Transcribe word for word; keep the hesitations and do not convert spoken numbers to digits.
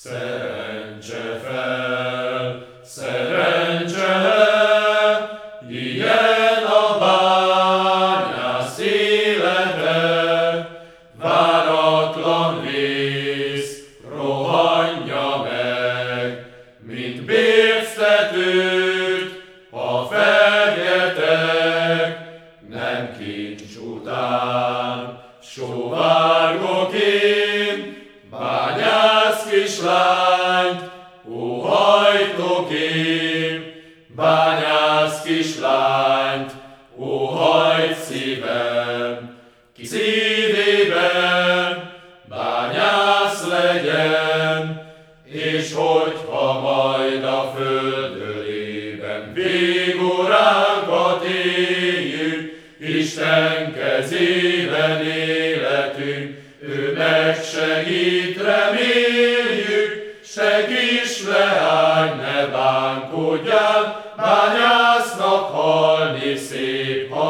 Szerencse fel, szerencse, ilyen a bányász élete, váratlan vész rohanja meg, mint bérctetőt, ha feljetek, nem kincs után sóvárgok én, bányász kislányt óhajtok én, bányász kislányt óhajt szívem, ki szívében bányász legyen, és hogyha majd a földölében végóránkat éljük, Isten kezében életünk, ő megsegít, reméljük, segíts leány, ne bánkodjál, bányásznak halni szép.